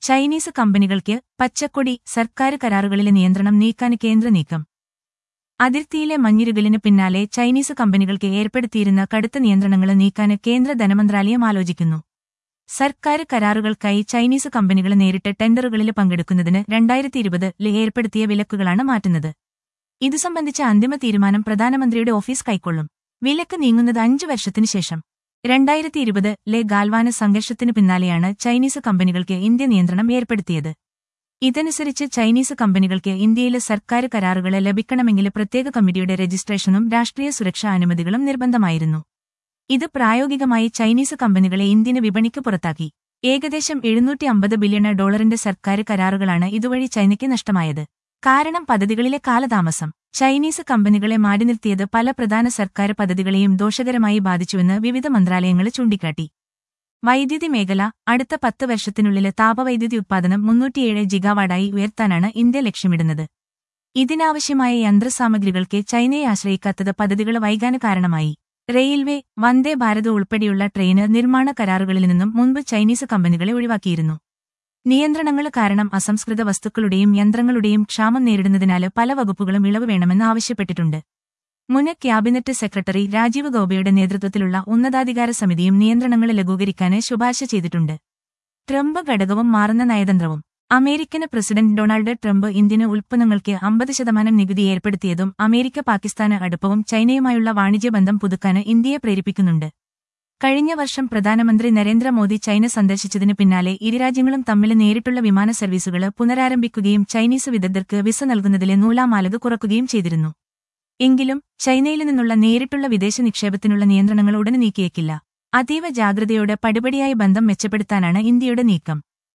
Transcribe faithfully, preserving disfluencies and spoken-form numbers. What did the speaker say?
Chinese കമ്പനികൾക്ക് പച്ചക്കൊടി സർക്കാർ കരാറുകളിലെ നിയന്ത്രണം നീക്കാൻ കേന്ദ്ര നീക്കം. അതിർത്തിയിലെ മഞ്ഞിരുകലിന് പിന്നാലെ ചൈനീസ് കമ്പനികൾക്ക് ഏർപ്പെടുത്തിയിരുന്ന കടുത്ത നിയന്ത്രണങ്ങൾ നീക്കാൻ കേന്ദ്ര ധനമന്ത്രാലയം ആലോചിക്കുന്നു. സർക്കാർ കരാറുകൾക്കായി ചൈനീസ് കമ്പനികൾ നേരിട്ട് ടെൻഡറുകളിൽ പങ്കെടുക്കുന്നതിന് രണ്ടായിരത്തി ഇരുപതിൽ ഏർപ്പെടുത്തിയ വിലക്കുകളാണ് മാറ്റുന്നത്. ഇതു സംബന്ധിച്ച അന്തിമ തീരുമാനം പ്രധാനമന്ത്രിയുടെ ഓഫീസ് കൈക്കൊള്ളും. വിലക്ക് നീങ്ങുന്നത് അഞ്ചു വർഷത്തിനു ശേഷം. രണ്ടായിരത്തി ഇരുപതിലെ ഗാൽവാന സംഘർഷത്തിനു പിന്നാലെയാണ് ചൈനീസ് കമ്പനികൾക്ക് ഇന്ത്യ നിയന്ത്രണം ഏർപ്പെടുത്തിയത്. ഇതനുസരിച്ച് ചൈനീസ് കമ്പനികൾക്ക് ഇന്ത്യയിലെ സർക്കാർ കരാറുകൾ ലഭിക്കണമെങ്കിൽ പ്രത്യേക കമ്മിറ്റിയുടെ രജിസ്ട്രേഷനും രാഷ്ട്രീയ സുരക്ഷാ അനുമതികളും നിർബന്ധമായിരുന്നു. ഇത് പ്രായോഗികമായി ചൈനീസ് കമ്പനികളെ ഇന്ത്യൻ വിപണിക്ക് പുറത്താക്കി. ഏകദേശം എഴുന്നൂറ്റി അമ്പത് ബില്യൺ ഡോളറിന്റെ സർക്കാർ കരാറുകളാണ് ഇതുവഴി ചൈനയ്ക്ക് നഷ്ടമായത്. കാരണം പദ്ധതികളിലെ കാലതാമസം. ചൈനീസ് കമ്പനികളെ മാറ്റി നിർത്തിയത് പല പ്രധാന സർക്കാർ പദ്ധതികളെയും ദോഷകരമായി ബാധിച്ചുവെന്ന് വിവിധ മന്ത്രാലയങ്ങൾ ചൂണ്ടിക്കാട്ടി. വൈദ്യുതി മേഖല അടുത്ത പത്ത് വർഷത്തിനുള്ളിൽ താപവൈദ്യുതി ഉത്പാദനം മുന്നൂറ്റിയേഴ് ജിഗാവാട്ടായി ഉയർത്താനാണ് ഇന്ത്യ ലക്ഷ്യമിടുന്നത്. ഇതിനാവശ്യമായ യന്ത്രസാമഗ്രികൾക്ക് ചൈനയെ ആശ്രയിക്കാത്തത് പദ്ധതികൾ വൈകാൻ കാരണമായി. റെയിൽവേ, വന്ദേ ഭാരത് ഉൾപ്പെടെയുള്ള ട്രെയിന് നിർമ്മാണ കരാറുകളിൽ നിന്നും മുൻപ് ചൈനീസ് കമ്പനികളെ ഒഴിവാക്കിയിരുന്നു. നിയന്ത്രണങ്ങൾ കാരണം അസംസ്കൃത വസ്തുക്കളുടെയും യന്ത്രങ്ങളുടെയും ക്ഷാമം നേരിടുന്നതിനാൽ പല വകുപ്പുകളും ഇളവ് വേണമെന്ന് ആവശ്യപ്പെട്ടിട്ടുണ്ട്. മുൻ ക്യാബിനറ്റ് സെക്രട്ടറി രാജീവ് ഗൌബയുടെ നേതൃത്വത്തിലുള്ള ഉന്നതാധികാര സമിതിയും നിയന്ത്രണങ്ങൾ ലഘൂകരിക്കാൻ ശുപാർശ ചെയ്തിട്ടുണ്ട്. ട്രംപ് ഘടകവും മാറുന്ന നയതന്ത്രവും. American president Donald Trump Indian ഉൽപ്പന്നങ്ങൾക്ക് അമ്പത് ശതമാനം നികുതി ഏർപ്പെടുത്തിയതും അമേരിക്ക പാകിസ്ഥാന് അടുപ്പവും ചൈനയുമായുള്ള വാണിജ്യബന്ധം പുതുക്കാൻ ഇന്ത്യയെ പ്രേരിപ്പിക്കുന്നുണ്ട്. കഴിഞ്ഞ വർഷം പ്രധാനമന്ത്രി നരേന്ദ്രമോദി ചൈന സന്ദർശിച്ചതിനു പിന്നാലെ ഇരുരാജ്യങ്ങളും തമ്മിൽ നേരിട്ടുള്ള വിമാന സർവീസുകൾ പുനരാരംഭിക്കുകയും ചൈനീസ് വിദഗ്ധർക്ക് വിസ നൽകുന്നതിലെ നൂലാമാലക കുറക്കുകയും ചെയ്തിരുന്നു. എങ്കിലും ചൈനയിൽ നിന്നുള്ള നേരിട്ടുള്ള വിദേശ നിക്ഷേപത്തിനുള്ള നിയന്ത്രണങ്ങൾ ഉടനെ നീക്കിയേക്കില്ല. അതീവ ജാഗ്രതയോടെ പടിപടിയായി ബന്ധം മെച്ചപ്പെടുത്താനാണ് ഇന്ത്യയുടെ നീക്കം.